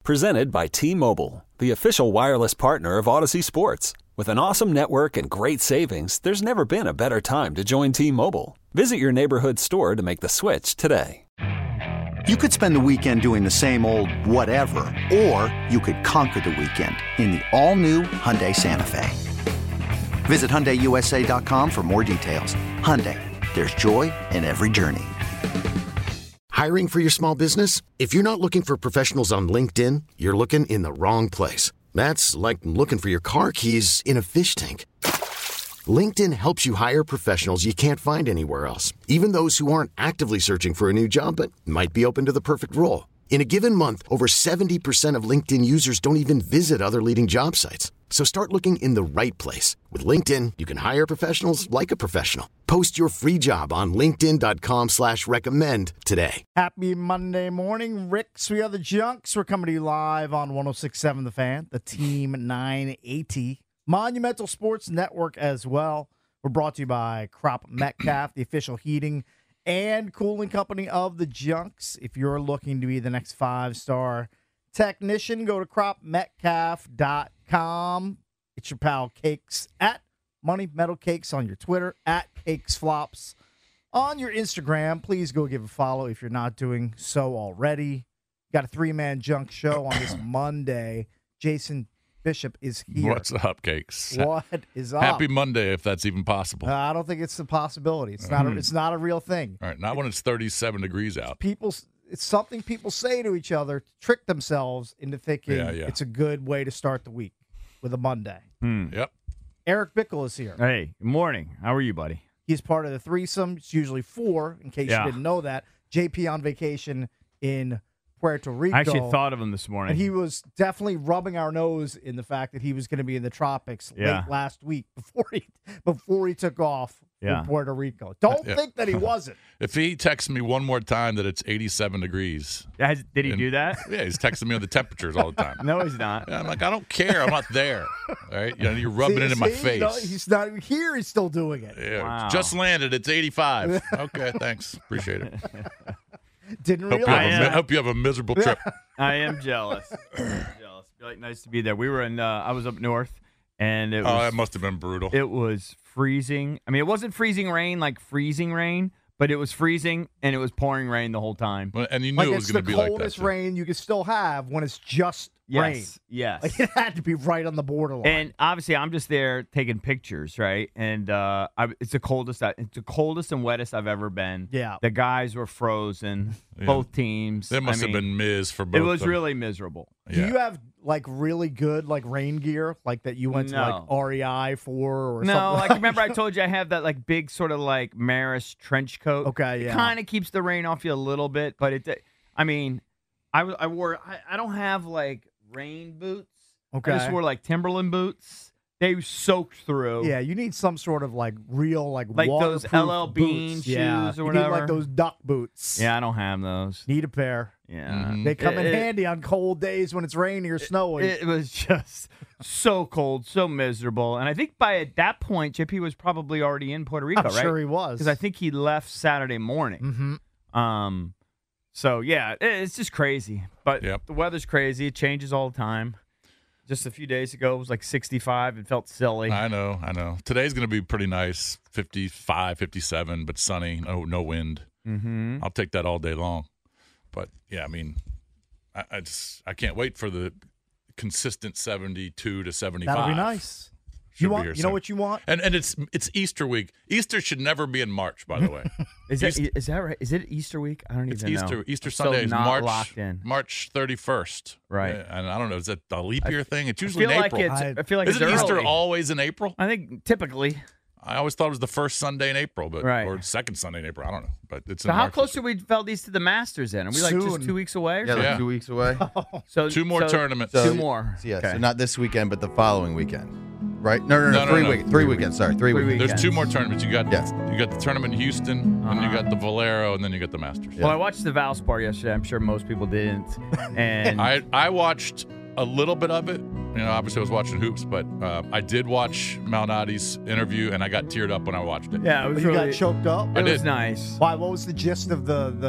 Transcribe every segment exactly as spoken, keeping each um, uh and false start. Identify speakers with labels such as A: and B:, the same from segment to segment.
A: Presented by T-Mobile, the official wireless partner of Odyssey Sports. With an awesome network and great savings, there's never been a better time to join T-Mobile. Visit your neighborhood store to make the switch today.
B: You could spend the weekend doing the same old whatever, or you could conquer the weekend in the all-new Hyundai Santa Fe. Visit Hyundai U S A dot com for more details. Hyundai, there's joy in every journey.
C: Hiring for your small business? If you're not looking for professionals on LinkedIn, you're looking in the wrong place. That's like looking for your car keys in a fish tank. LinkedIn helps you hire professionals you can't find anywhere else, even those who aren't actively searching for a new job but might be open to the perfect role. In a given month, over seventy percent of LinkedIn users don't even visit other leading job sites. So start looking in the right place. With LinkedIn, you can hire professionals like a professional. Post your free job on linkedin.com slash recommend today.
D: Happy Monday morning, Ricks. We are the Junks. We're coming to you live on one oh six point seven The Fan, the Team nine eighty. Monumental Sports Network as well. We're brought to you by Crop Metcalf, the official heating and cooling company of the Junks. If you're looking to be the next five-star technician, go to crop metcalf dot com. It's your pal Cakes at Money Metal Cakes on your Twitter, at Cakes Flops on your Instagram. Please go give a follow if you're not doing so already. Got a three-man junk show on this Monday. Jason Bishop is here.
E: What's up, Cakes?
D: What is up?
E: Happy Monday, if that's even possible.
D: Uh, I don't think it's a possibility. It's not. A, it's not a real thing.
E: All right, not when it's thirty-seven degrees out.
D: People, it's something people say to each other to trick themselves into thinking
E: Yeah, yeah.
D: it's a good way to start the week with a Monday.
F: Hmm.
E: Yep.
D: Eric Bickle is here.
F: Hey, good morning. How are you, buddy?
D: He's part of the threesome. It's usually four, in case
F: Yeah.
D: you didn't know that. J P on vacation in Puerto Rico.
F: I actually thought of him this morning.
D: And he was definitely rubbing our nose in the fact that he was going to be in the tropics
F: Yeah.
D: late last week before he before he took off
F: Yeah.
D: from Puerto Rico. Don't
E: Yeah.
D: think that he wasn't.
E: If he texts me one more time that it's eighty-seven degrees.
F: Has- Did he
E: and-
F: do that?
E: Yeah, he's texting me on the temperatures all the time.
F: No, he's not.
E: Yeah, I'm like, I don't care. I'm not there. All right? You know, you're rubbing
D: See-
E: it in my
D: see?
E: face.
D: No, he's not even here. He's still doing it.
E: yeah,
F: Wow.
E: Just landed. It's eighty-five. Okay, thanks. Appreciate it.
D: Didn't
E: Hope you,
D: realize.
E: have a,
F: I, uh,
E: hope you have a miserable trip.
F: I am jealous. jealous. Like, nice to be there. We were in. Uh, I was up north, and it
E: Oh,
F: was
E: that must have been brutal.
F: it was freezing. I mean, it wasn't freezing rain like freezing rain, but it was freezing and it was pouring rain the whole time.
E: Well, and you knew
D: Like
E: it was
D: it's
E: going
D: the
E: to be like that.
D: coldest
E: too.
D: rain you can still have when it's just rain.
F: Yes, yes.
D: Like it had to be right on the borderline.
F: And obviously, I'm just there taking pictures, right? And uh, I, it's the coldest. I- It's the coldest and wettest I've ever been.
D: Yeah.
F: The guys were frozen.
E: Yeah.
F: Both teams.
E: That must
F: I
E: have
F: mean,
E: been Miz for both
F: It was
E: of them.
F: really miserable.
D: Do
E: Yeah.
D: you have like really good like rain gear, like that you went to
F: No.
D: like R E I for or
F: No,
D: something?
F: like remember I told you I have that like big sort of like Maris trench coat.
D: Okay,
F: It
D: yeah.
F: kind of keeps the rain off you a little bit, but it. I mean, I w- I wore. I, I don't have like rain boots.
D: Okay.
F: I just wore like Timberland boots. They soaked through.
D: Yeah, you need some sort of like real like
F: Like those
D: waterproof
F: L L Bean
D: boots.
F: shoes
D: yeah.
F: or
D: You need like
F: whatever.
D: those duck boots.
F: Yeah, I don't have those.
D: Need a pair.
F: Yeah.
E: Mhm.
D: They come in
F: It- it-
D: handy on cold days when it's raining or snowing.
F: It was just so cold, so miserable. And I think by at that point, J P was probably already in Puerto Rico,
D: I'm
F: right?
D: sure he was.
F: Because I think he left Saturday morning.
D: Mm-hmm.
F: Um, so yeah, it- it's just crazy. But
E: Yep.
F: the weather's crazy. It changes all the time. Just a few days ago, it was like sixty-five. It felt silly.
E: I know, I know. Today's going to be pretty nice, fifty-five, fifty-seven, but sunny, no no wind.
F: Mm-hmm.
E: I'll take that all day long. But, yeah, I mean, I, I just I can't wait for the consistent seventy-two to seventy-five.
D: That'll be nice.
E: Should
D: You
E: be
D: want?
E: here
D: You know
E: soon.
D: what you want?
E: And and it's it's Easter week. Easter should never be in March, by the way.
F: Is that
E: East-
F: is that right? Is it Easter week? I don't
E: It's
F: even
E: Easter
F: know.
E: Easter
F: I'm
E: Sunday
F: so
E: is
F: not
E: March
F: locked in.
E: March thirty-first.
F: Right.
E: And I don't know, is that a leap year thing? It's
F: I
E: usually
F: feel
E: in
F: like
E: April.
F: it's.
D: I-
F: I feel like
E: Isn't
F: it's
E: Easter
F: early.
E: always in April?
F: I think typically.
E: I always thought it was the first Sunday in April, but
F: Right.
E: or second Sunday in April. I don't know, but it's
F: So
E: in
F: how
E: March.
F: close are we, Valdez, to the Masters? Then are we like
D: Soon.
F: just two weeks away? Or
G: Yeah, like
E: Yeah.
G: two weeks away.
F: So
E: Two more
F: so-
E: tournaments.
G: So-
F: two more.
G: So, yeah,
F: Okay.
G: so not this weekend, but the following weekend, right? No, no, no,
E: No, no,
G: three
E: no.
G: week, three weekends. Sorry, three,
F: Three
G: weekends.
F: weekends.
E: There's two more tournaments. You got
G: Yes.
E: you got the tournament in Houston, and you
F: Uh-huh.
E: got the Valero, and then you got the Masters.
F: Well, I watched the Valspar yesterday. I'm sure most people didn't. And
E: I I watched a little bit of it. You know, obviously I was watching hoops, but uh, I did watch Malnati's interview, and I got teared up when I watched it.
F: yeah, it was
D: You
F: really.
D: got choked up.
E: I
F: It was
E: did.
F: nice.
D: Why? What was the gist of the the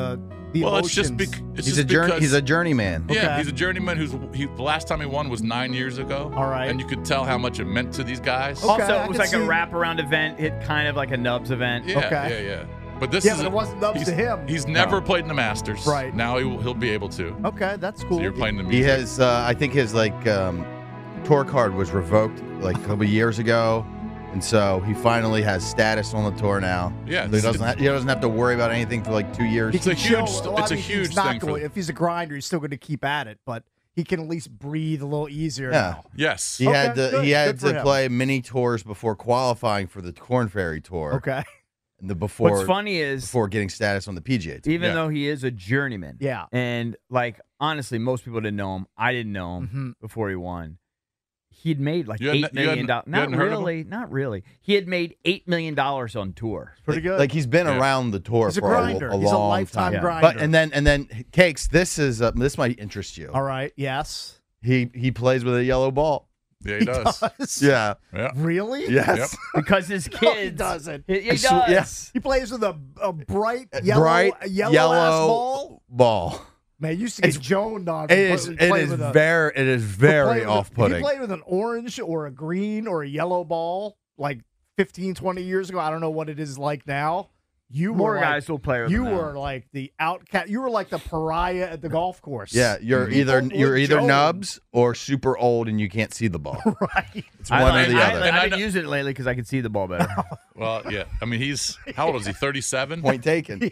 D: the
E: well,
D: emotions.
E: it's just, bec- it's
G: He's
E: just
G: a journey.
E: because
G: He's a journeyman.
E: Yeah,
D: Okay.
E: he's a journeyman who's he, the last time he won was nine years ago.
D: All right.
E: And you could tell how much it meant to these guys.
D: Okay,
F: Also,
D: I
F: it was
D: can
F: like a
D: see-
F: wraparound event, hit kind of like a Nubs event.
E: Yeah,
D: Okay.
E: yeah, yeah. But this
D: Yeah,
E: is
D: but it wasn't Nubs
E: he's,
D: to him.
E: He's never
F: No.
E: played in the Masters.
D: Right.
E: Now he will, he'll be able to.
D: Okay, that's cool.
E: So you're playing the
G: He
E: music.
G: has, uh, I think his like um, tour card was revoked like a couple of years ago, and so he finally has status on the tour now.
E: Yeah,
G: So he doesn't. Ha- he doesn't have to worry about anything for like two years.
E: It's a
D: Chill.
E: huge.
D: lot
E: It's a
D: of these
E: huge
D: not
E: thing for.
D: going- If he's a grinder, he's still going to keep at it, but he can at least breathe a little easier
G: Yeah.
D: now.
E: Yes.
G: He
D: Okay,
G: had to.
D: good.
G: He had
D: Good for
G: to
D: him.
G: play mini tours before qualifying for the Corn Ferry Tour.
D: Okay.
G: The before
F: What's funny is
G: before getting status on the P G A Tour.
F: even
E: Yeah.
F: though he is a journeyman,
D: Yeah.
F: and like honestly, most people didn't know him. I didn't know him
D: Mhm.
F: before he won. He'd made like
E: You hadn't-
F: eight
E: you
F: million
E: hadn't-
F: dollars.
E: you
F: Not
E: hadn't heard of him?
F: really, not really. He had made eight million dollars on tour.
D: Pretty good.
G: Like he's been
E: Yeah.
G: around the tour
D: He's a
G: for
D: grinder.
G: a, a
D: He's a
G: long
D: lifetime
G: time.
D: grinder.
G: But and then and then Cakes. This is uh, this might interest you.
D: All right. Yes.
G: He he plays with a yellow ball.
E: Yeah, he does.
D: does.
G: Yeah.
E: Yeah.
D: Really?
G: Yes.
F: Because his
D: No,
F: kids.
D: he doesn't.
F: He, he
G: I
F: does.
G: sw- yes.
D: He plays with a, a bright yellow,
G: Bright
D: yellow,
G: yellow
D: ass ball.
G: ball.
D: Man, you used to get
G: It's-
D: joned on.
G: It is.
D: for
G: It
D: playing
G: is
D: with a-
G: very. It is
D: for
G: very
D: playing with a-
G: off-putting.
D: He played with an orange or a green or a yellow ball like fifteen, twenty years ago. I don't know what it is like now. You
F: More
D: were
F: guys
D: like,
F: will play with
D: You
F: him now.
D: were like the outcast. You were like the pariah at the golf course.
G: Yeah, you're
D: People
G: either
D: would
G: you're either
D: joke.
G: nubs or super old and you can't see the ball.
D: Right.
G: It's
F: I,
G: one
F: I,
G: or the
F: I,
G: other.
F: I,
E: And I
F: didn't
E: know-
F: use it lately because I could see the ball better.
E: Well, yeah. I mean, he's how old is he? thirty-seven.
G: Point taken.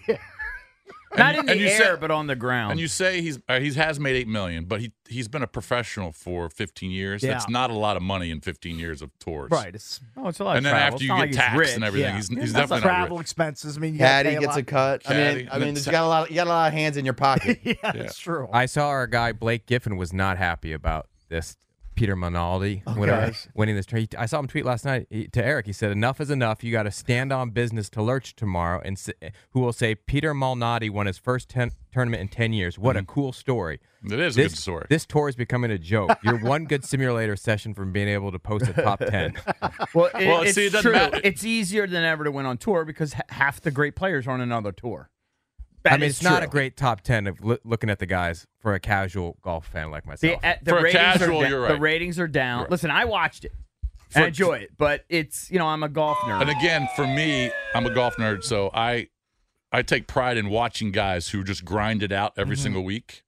F: Not
E: you-
F: in the
E: and you
F: air,
E: say-
F: but on the ground.
E: And you say he's uh, he has made eight million, but he he's been a professional for fifteen years.
D: Yeah.
E: That's not a lot of money in fifteen years of tours.
D: Right. It's
F: oh, it's a lot
E: And
F: of
E: then
F: travel.
E: after
F: It's
E: you
F: not
E: get
F: like he's
E: taxed
F: rich.
E: and everything,
D: yeah.
E: he's
D: Yeah,
E: he's
D: that's
E: definitely not
D: travel
E: rich.
D: expenses. I mean, you gotta
G: Caddy
D: pay a
G: gets
D: lot.
G: a cut. I
E: Caddy.
G: mean, I
E: And
G: mean,
E: then
G: you got a lot. You got a lot of hands in your pocket.
D: Yeah, that's true.
H: I saw our guy Blake Giffen was not happy about this. Peter Monaldi winning, winning this. Tra- I saw him tweet last night he, to Eric. He said, "Enough is enough. You got to stand on business to lurch tomorrow." And s- who will say Peter Malnati won his first ten- tournament in ten years? What a cool story!
E: It is
H: This,
E: a good story.
H: this tour is becoming a joke. You're one good simulator session from being able to post a top ten.
F: Well, it,
E: Well,
F: it's
E: see, it doesn't
F: true.
E: matter.
F: It's easier than ever to win on tour because h- half the great players are on another tour. That
H: I mean,
F: is
H: it's not
F: true.
H: a great top ten of loo- looking at the guys for a casual golf fan like myself.
F: The, uh, the
E: For a
F: ratings
E: casual,
F: are da-
E: you're
F: The
E: right.
F: ratings are down.
E: Right.
F: Listen, I watched it.
E: For-
F: and I enjoy it, but it's you know I'm a golf nerd.
E: And again, for me, I'm a golf nerd, so I I take pride in watching guys who just grind it out every single week,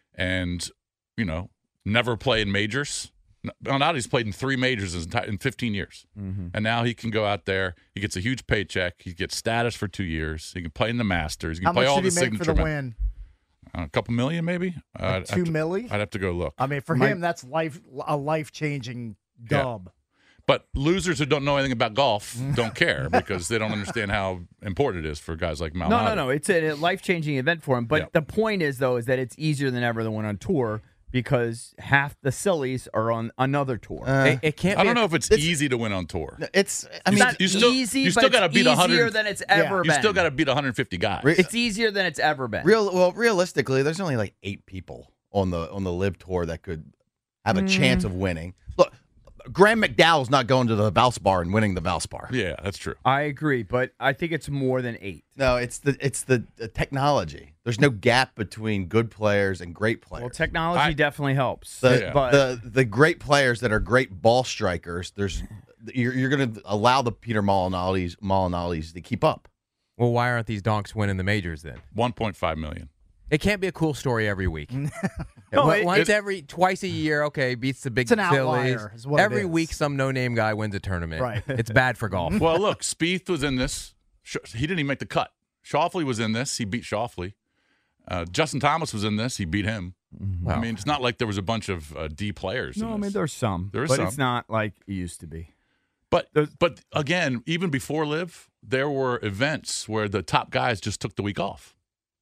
E: and you know never play in majors. Malnati's played in three majors in enti- in fifteen years, and now he can go out there. He gets a huge paycheck. He gets status for two years. He can play in the Masters. He can
D: How
E: play
D: much
E: all
D: did
E: the
D: he make for
E: signature.
D: the
E: ma-
D: win?
E: Uh, a couple million, maybe. Uh, I'd
D: two
E: have to-
D: milli?
E: I'd have to go look.
D: I mean, for
F: My-
D: him, that's life a life changing
E: Yeah.
D: dub.
E: But losers who don't know anything about golf don't care because they don't understand how important it is for guys like Malnati.
F: no, no, no. It's a life changing event for him. But
E: Yeah.
F: the point is though is that it's easier than ever to win on tour because half the sillies are on another tour.
G: Uh,
H: it, it can't.
E: I
H: be
E: don't
H: a-
E: know if it's,
G: It's-
E: easy to win on tour.
G: It's. I
E: You
G: mean,
F: It's
E: you
F: not
E: still-
F: easy,
E: you
F: but
E: still gotta
F: it's
E: beat one
F: easier
E: hundred
F: than it's
D: Yeah.
F: ever
E: You
F: been.
E: still got to beat one hundred fifty guys.
G: Re-
F: It's easier than it's ever been.
G: real. Well, realistically, there's only like eight people on the on the Live Tour that could have a chance of winning. Look, Graham McDowell's not going to the Valspar and winning the Valspar.
E: Yeah, that's true.
F: I agree, but I think it's more than eight.
G: No, it's the it's the, the technology. There's no gap between good players and great players.
F: Well, technology
E: I-
F: definitely helps.
G: the,
E: Yeah.
F: but
G: the the great players that are great ball strikers, there's you're, you're going to allow the Peter Molinari's Molinari's to keep up.
H: Well, why aren't these donks winning the majors then?
E: one point five million.
H: It can't be a cool story every week.
F: No,
H: Once
F: it-
H: once
E: it-
H: every twice a year, okay, beats the big
D: It's an
H: Phillies.
D: outlier, is what it
H: every
D: is.
H: week, some no-name guy wins a tournament.
D: Right.
H: It's bad for golf.
E: Well, look, Spieth was in this. Sh- He didn't even make the cut. Schauffele was in this. He beat Schauffele. Uh, Justin Thomas was in this. He beat him. I mean, it's not like there was a bunch of uh, D players.
F: no,
E: in
F: I mean
E: this.
F: there's some,
E: There is
F: but
E: some.
F: it's not like it used to be.
E: But but again, even before Live, there were events where the top guys just took the week off.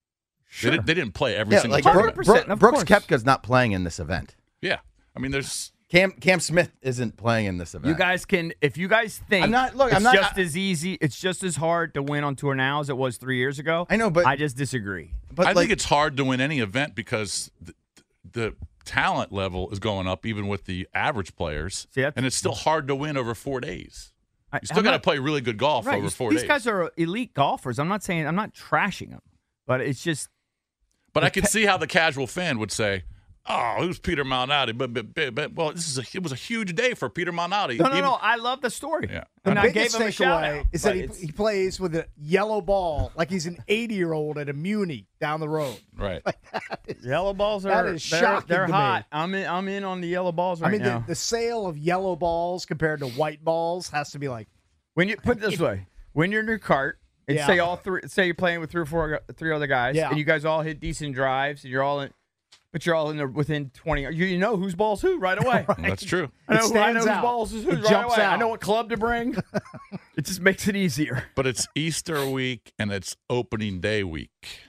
E: They, didn't, they didn't play every
G: Yeah,
E: single
G: like
E: tournament.
G: Brooke,
F: percent,
G: Brooke,
F: of
G: Brooks
F: course.
G: Koepka's not playing in this event.
E: Yeah, I mean, there's
G: Cam Cam Smith isn't playing in this event.
F: You guys can, if you guys think
G: I'm not- look,
F: it's
G: I'm not-
F: just
G: I-
F: as easy, it's just as hard to win on tour now as it was three years ago.
G: I know, but-
F: I just disagree.
G: but
E: I
G: like,
E: think it's hard to win any event because the, the talent level is going up, even with the average players,
F: See, that's-
E: and it's still hard to win over four days.
F: I-
E: You still
F: I'm
E: got to
F: not-
E: play really good golf
F: Right,
E: over
F: you-
E: four
F: these
E: days.
F: guys are elite golfers. I'm not saying I'm not trashing them, but it's just
E: But I can see how the casual fan would say, "Oh, who's Peter Malnati?" But, but, but, but well, this is a, it was a huge day for Peter Malnati.
F: No, no,
E: Even-
F: no. I love the story.
E: Yeah.
D: The
F: And I gave
D: biggest
F: him a shout
D: takeaway
F: out.
D: is that
F: but
D: he,
F: it's-
D: he plays with a yellow ball like he's an eighty-year-old at a Muni down the road.
E: Right.
F: Yellow balls are
D: That is
F: they're,
D: shocking
F: they're
D: to me.
F: hot. I'm in. I'm in on the yellow balls right
D: I mean,
F: now.
D: the, the sale of yellow balls compared to white balls has to be like,
F: When you put it this way, when you're in your cart, and
D: Yeah.
F: say all three, say you're playing with three or four, gu- three other guys,
D: Yeah.
F: and you guys all hit decent drives, and you're all in, but you're all in there within twenty. You, you know whose ball's who right away.
E: That's true.
F: I know,
D: It
F: who- I know
D: stands
F: whose
D: out.
F: balls is
D: It
F: who's right
D: jumps
F: away. I
D: out.
F: know what club to bring. It just makes it easier.
E: But it's Easter week and it's opening day week.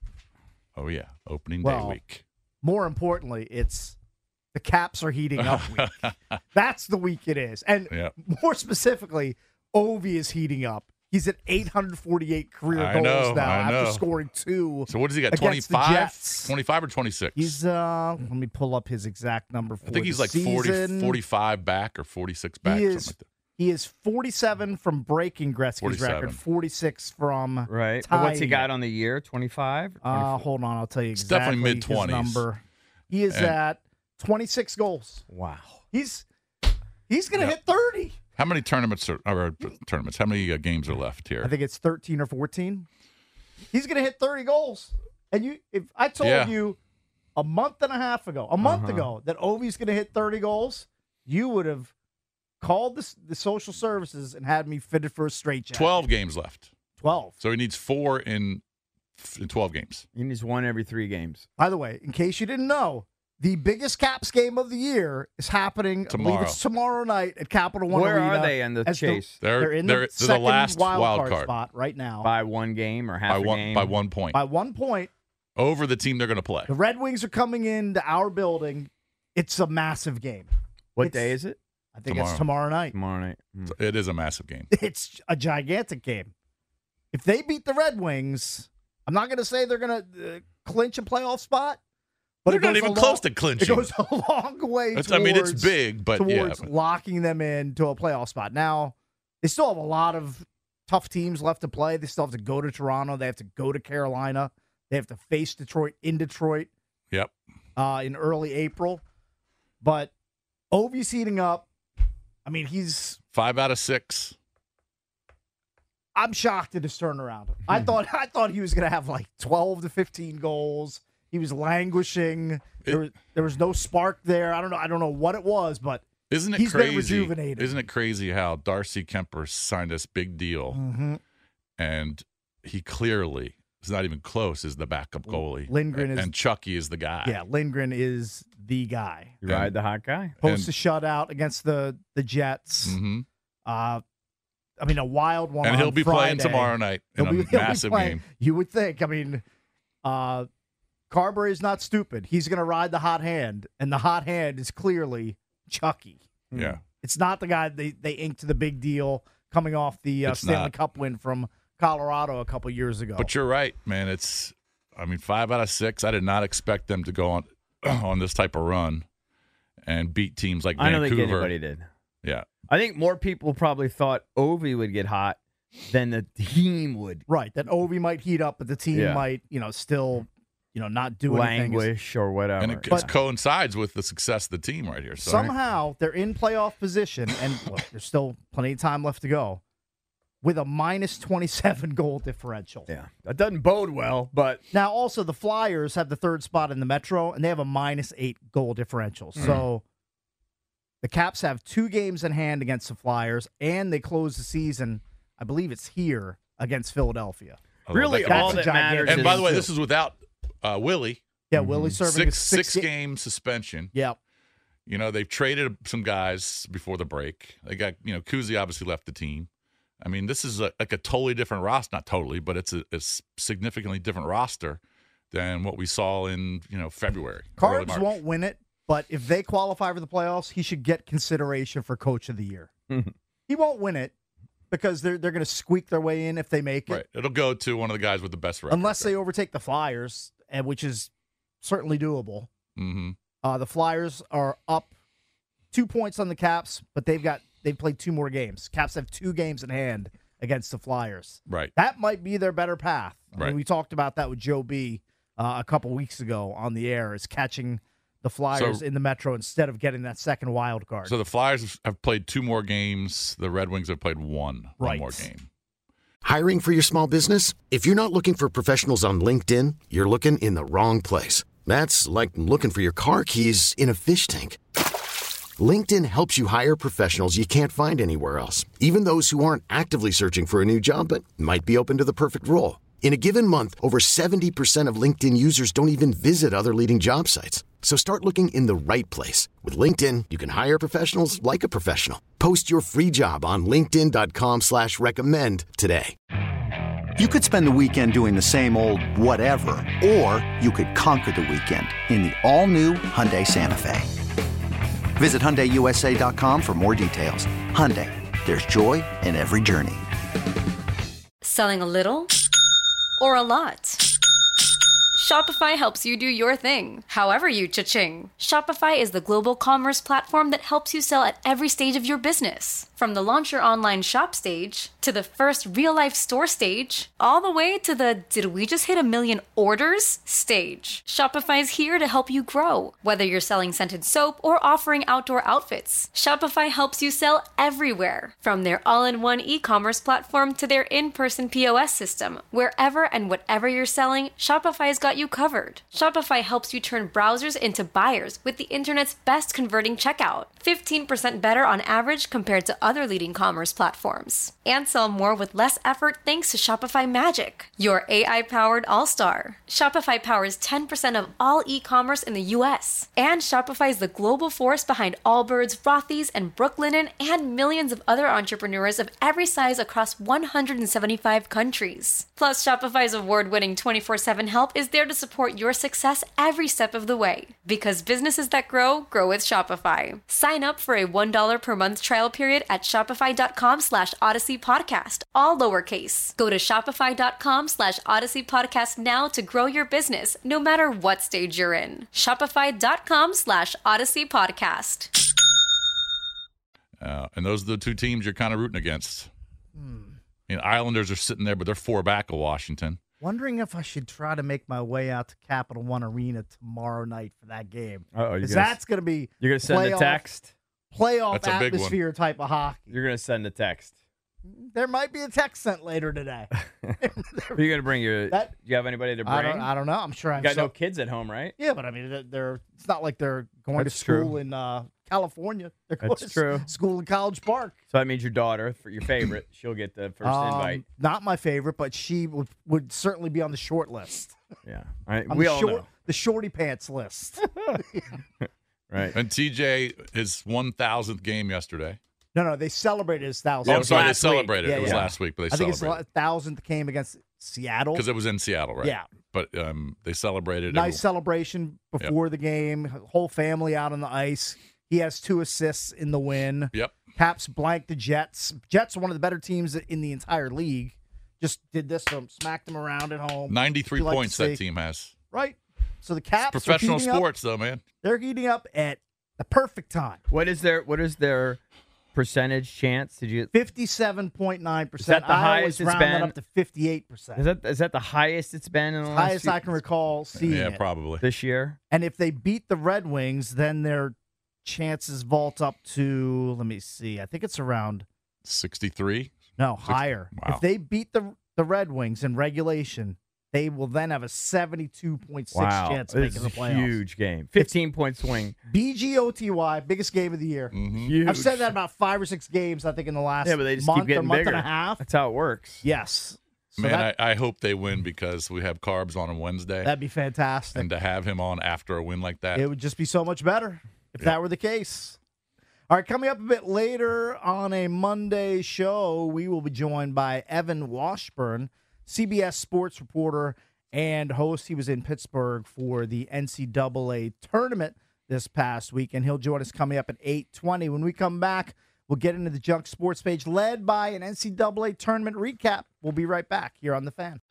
E: Oh yeah, opening
D: Well,
E: day week.
D: more importantly, it's the Caps are heating up week. That's the week it is. And
E: Yeah.
D: more specifically, Ovi is heating up. He's at eight hundred forty-eight career
E: I
D: goals
E: know,
D: now
E: I
D: after
E: know.
D: scoring two.
E: So what does he got?
D: against the
E: twenty-five?
D: Jets.
E: twenty-five or twenty-six?
D: He's uh let me pull up his exact number for
E: I think
D: the
E: he's like
D: season.
E: forty, forty-five back or forty-six back.
D: He
E: something
D: is
E: like that.
D: he is forty-seven from breaking Gretzky's
E: forty-seven.
D: record, forty-six from
F: Right. But what's he
D: tying
F: got
D: it.
F: on the year? twenty-five?
D: Uh, hold on, I'll tell you
E: It's
D: exactly
E: definitely
D: his
E: mid-twenties.
D: number. He is
E: And-
D: at twenty-six goals.
F: Wow.
D: He's he's going to
E: Yeah.
D: hit thirty.
E: How many tournaments are, or tournaments? How many uh, games are left here?
D: I think it's thirteen or fourteen. He's going to hit thirty goals. And you if I told
E: Yeah.
D: you a month and a half ago, a month
F: Uh-huh.
D: ago that Ovi's going to hit thirty goals, you would have called the, the social services and had me fitted for a straight jacket.
E: twelve games left.
D: twelve.
E: So he needs four in, in twelve games.
F: He needs one every three games.
D: By the way, in case you didn't know, the biggest Caps game of the year is happening. I
E: Tomorrow.
D: believe it's tomorrow night at Capital One
F: Where
D: Arena.
F: are they in the
D: as
F: chase?
E: They're,
D: they're in
E: they're,
D: the
E: they're the
D: second
E: last
D: wild,
E: wild
D: card,
E: card
D: spot right now.
F: By one game or half
E: by
F: a
E: one
F: game?
E: by one point
D: By one point,
E: over the team they're going to play.
D: the Red Wings are coming into our building. It's a massive game.
F: What
D: It's-
F: day is it?
D: I think
E: Tomorrow.
D: it's tomorrow night.
F: Tomorrow night. Hmm.
E: So it is a massive game.
D: It's a gigantic game. If they beat the Red Wings, I'm not going to say they're going to uh, clinch a playoff spot. But
E: They're
D: it goes
E: not even
D: a
E: close
D: long-
E: to clinching.
D: It goes a long way
E: It's-
D: towards,
E: I mean, it's big, but yeah.
D: towards locking them into a playoff spot. Now, they still have a lot of tough teams left to play. They still have to go to Toronto. They have to go to Carolina. They have to face Detroit in Detroit
E: Yep.
D: uh, in early April. But Ovi's heating up. I mean, he's.
E: Five out of six.
D: I'm shocked at his turnaround. I thought I thought he was going to have like twelve to fifteen goals. He was languishing. There was, there was no spark there. I don't know. I don't know what it was, but
E: Isn't it
D: He's been
E: crazy?
D: rejuvenated.
E: Isn't it crazy how Darcy Kemper signed this big deal,
D: mm-hmm.
E: and he clearly is not even close as the backup goalie.
D: Lindgren
E: and,
D: is-
E: and Chucky is the guy.
D: yeah, Lindgren is the guy.
F: You ride the hot guy.
D: Post
E: And-
D: a shutout against the the Jets.
E: hmm
D: Uh, I mean, a wild one.
E: And
D: on
E: he'll be playing
D: Friday.
E: tomorrow night in
D: He'll
E: a
D: be- he'll be
E: massive
D: playing.
E: game.
D: You would think. I mean, uh, Carberry's not stupid. He's going to ride the hot hand, and the hot hand is clearly Chucky.
E: Yeah.
D: It's not the guy they, they inked the big deal coming off the uh,
E: It's
D: Stanley
E: not.
D: Cup win from Colorado a couple years ago.
E: But you're right, man. It's, I mean, five out of six. I did not expect them to go on on this type of run and beat teams like
F: I don't
E: Vancouver.
F: think anybody did.
E: Yeah.
F: I think more people probably thought Ovi would get hot than the team would
D: right, that Ovi might heat up, but the team
F: Yeah.
D: might, you know, still, you know, not do anything.
F: languish or whatever.
E: And it,
F: Yeah.
E: it coincides with the success of the team right here. So
D: Somehow they're in playoff position, and look, there's still plenty of time left to go, with a minus twenty-seven goal differential.
F: Yeah, that doesn't bode well, but
D: Now, also, the Flyers have the third spot in the Metro, and they have a minus eight goal differential. So the Caps have two games in hand against the Flyers, and they close the season, I believe it's here, against Philadelphia.
E: although
F: really
E: that could-
F: all
D: a
F: that
D: gigantic-
F: matters.
E: and
F: is
E: by the way,
D: too.
E: this is without uh, Willie.
D: Yeah, Willie's serving a
E: Six
D: six,
E: six
D: ga-
E: game suspension.
D: Yeah,
E: You know, they've traded some guys before the break. They got, you know, Kuzi obviously left the team. I mean, this is a, like a totally different roster. Not totally, but it's a, a significantly different roster than what we saw in, you know, February. early
D: Carbs
E: March.
D: won't win it, but if they qualify for the playoffs, he should get consideration for Coach of the Year. He won't win it because they're they're going to squeak their way in if they make it,
E: Right. It'll go to one of the guys with the best record.
D: unless they overtake the Flyers, and which is certainly doable.
E: Mm-hmm.
D: Uh, the Flyers are up two points on the Caps, but they've got they've played two more games. Caps have two games in hand against the Flyers.
E: Right.
D: That might be their better path. I
E: Right.
D: mean, we talked about that with Joe B uh, a couple weeks ago on the air, is catching the Flyers
E: So-
D: in the Metro instead of getting that second wild card.
E: So the Flyers have played two more games. The Red Wings have played one, one
D: Right.
E: more game.
C: Hiring for your small business? If you're not looking for professionals on LinkedIn, you're looking in the wrong place. That's like looking for your car keys in a fish tank. LinkedIn helps you hire professionals you can't find anywhere else, even those who aren't actively searching for a new job but might be open to the perfect role. In a given month, over seventy percent of LinkedIn users don't even visit other leading job sites. So start looking in the right place. With LinkedIn, you can hire professionals like a professional. Post your free job on linkedin dot com slash recommend today.
B: You could spend the weekend doing the same old whatever, or you could conquer the weekend in the all-new Hyundai Santa Fe. Visit Hyundai U S A dot com for more details. Hyundai, there's joy in every journey.
I: Selling a little or a lot? Shopify helps you do your thing, however you cha-ching. Shopify is the global commerce platform that helps you sell at every stage of your business. From the launch your online shop stage, to the first real-life store stage, all the way to the did we just hit a million orders stage. Shopify's here to help you grow. Whether you're selling scented soap or offering outdoor outfits, Shopify helps you sell everywhere. From their all-in-one e-commerce platform to their in-person P O S system, wherever and whatever you're selling, Shopify's got you covered. Shopify helps you turn browsers into buyers with the internet's best converting checkout. fifteen percent better on average compared to other leading commerce platforms. And sell more with less effort thanks to Shopify Magic, your A I-powered all-star. Shopify powers ten percent of all e-commerce in the U S. And Shopify is the global force behind Allbirds, Rothy's, and Brooklinen, and millions of other entrepreneurs of every size across one hundred seventy-five countries. Plus, Shopify's award-winning twenty-four seven help is there to support your success every step of the way. Because businesses that grow, grow with Shopify. Sign up for a one dollar per month trial period at shopify.com slash Odyssey Podcast, all lowercase. Go to shopify.com slash Odyssey Podcast now to grow your business, no matter what stage you're in. Shopify.com slash Odyssey Podcast.
E: Uh, and those are the two teams you're kind of rooting against.
D: Hmm.
E: I mean, Islanders are sitting there, but they're four back of Washington.
D: Wondering if I should try to make my way out to Capital One Arena tomorrow night for that game.
F: Uh-oh,
D: Because that's going to be
F: You're going to send
D: playoff,
F: a text?
D: playoff
E: That's a big one.
D: atmosphere type of hockey.
F: You're going to send a text.
D: There might be a text sent later today.
F: Are you going to bring your
D: That-
F: do you have anybody to bring?
D: I don't, I don't know. I'm sure
F: You
D: I've
F: got
D: so-
F: no kids at home, right?
D: Yeah, but I mean, they're- they're. It's not like they're going
F: That's
D: to school
F: true.
D: in uh, California. They're going
F: That's
D: to
F: true.
D: School in College Park.
F: So that means your daughter, for your favorite, she'll get the first
D: Um,
F: invite.
D: Not my favorite, but she would, would certainly be on the short list.
F: Yeah. All right.
D: On
F: We
D: the
F: all
D: short,
F: know.
D: the shorty pants list.
F: Right.
E: And T J, his one thousandth game yesterday.
D: No, no, they celebrated his thousand.
E: Oh, I'm sorry, they
D: last week.
E: celebrated.
D: Yeah,
E: it was
D: yeah.
E: last week, but they
D: I think his
E: celebrated.
D: thousandth came against Seattle.
E: Because it was in Seattle, right?
D: Yeah.
E: But um, they celebrated.
D: Nice
E: Every-
D: celebration before the game. Whole family out on the ice. He has two assists in the win.
E: Yep.
D: Caps blank the Jets. Jets are one of the better teams in the entire league. Just did this to them, smacked them around at home.
E: ninety-three
D: What you like
E: points
D: to
E: that
D: see.
E: team has.
D: Right. So the Caps
E: It's professional
D: are heating up.
E: sports, though, man.
D: They're heating up at the perfect time.
F: What is their what is their percentage chance? Did you
D: fifty-seven point nine
F: Is
D: percent.
F: that the
D: I
F: highest
D: always
F: it's
D: round
F: been?
D: that up to fifty-eight percent.
F: Is that is that the highest it's been in the last
D: Highest
F: few-
D: I can recall seeing
E: Yeah,
D: it.
E: probably.
F: this year?
D: And if they beat the Red Wings, then their chances vault up to, let me see, I think it's around,
E: sixty-three.
D: no, higher.
E: Wow.
D: If they beat the the Red Wings in regulation, they will then have a seventy-two point six
F: Wow.
D: chance of
F: This
D: making
F: is
D: the
F: a
D: playoffs.
F: huge game. fifteen point swing.
D: B G O T Y, biggest game of the year.
E: Mm-hmm.
F: Huge.
D: I've said that about five or six games, I think, in the last
F: Yeah, but they just
D: month
F: keep getting
D: or month
F: bigger.
D: and a half.
F: That's how it works.
D: Yes. So
E: Man,
D: that,
E: I, I hope they win because we have Carbs on on Wednesday.
D: that'd be fantastic.
E: and to have him on after a win like that.
D: It would just be so much better if
E: Yeah.
D: that were the case. All right, coming up a bit later on a Monday show, we will be joined by Evan Washburn, C B S sports reporter and host. He was in Pittsburgh for the N C double A tournament this past week, and he'll join us coming up at eight twenty. When we come back, we'll get into the Junk Sports page led by an N C double A tournament recap. We'll be right back here on The Fan.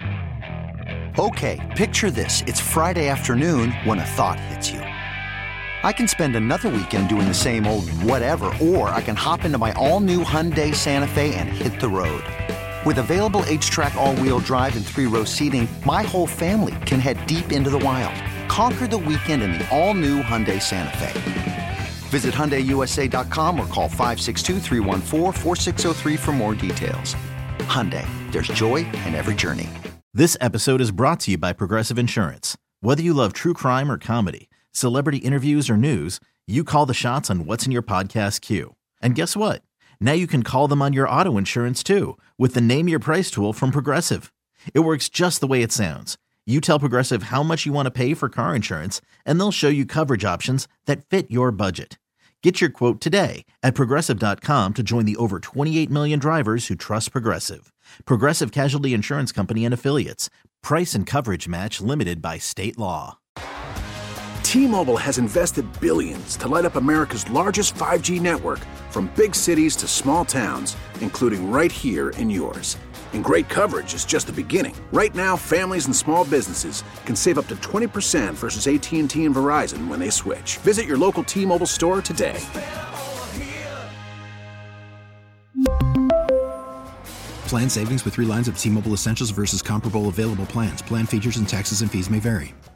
B: Okay, picture this. It's Friday afternoon when a thought hits you. I can spend another weekend doing the same old whatever, or I can hop into my all-new Hyundai Santa Fe and hit the road. With available H-Track all-wheel drive and three-row seating, my whole family can head deep into the wild. Conquer the weekend in the all-new Hyundai Santa Fe. Visit Hyundai U S A dot com or call five six two, three one four, four six zero three for more details. Hyundai, there's joy in every journey.
J: This episode is brought to you by Progressive Insurance. Whether you love true crime or comedy, celebrity interviews or news, you call the shots on what's in your podcast queue. And guess what? Now you can call them on your auto insurance too with the Name Your Price tool from Progressive. It works just the way it sounds. You tell Progressive how much you want to pay for car insurance, and they'll show you coverage options that fit your budget. Get your quote today at Progressive dot com to join the over twenty-eight million drivers who trust Progressive. Progressive Casualty Insurance Company and Affiliates. Price and coverage match limited by state law.
K: T-Mobile has invested billions to light up America's largest five G network, from big cities to small towns, including right here in yours. And great coverage is just the beginning. Right now, families and small businesses can save up to twenty percent versus A T and T and Verizon when they switch. Visit your local T-Mobile store today.
L: Plan savings with three lines of T-Mobile Essentials versus comparable available plans. Plan features and taxes and fees may vary.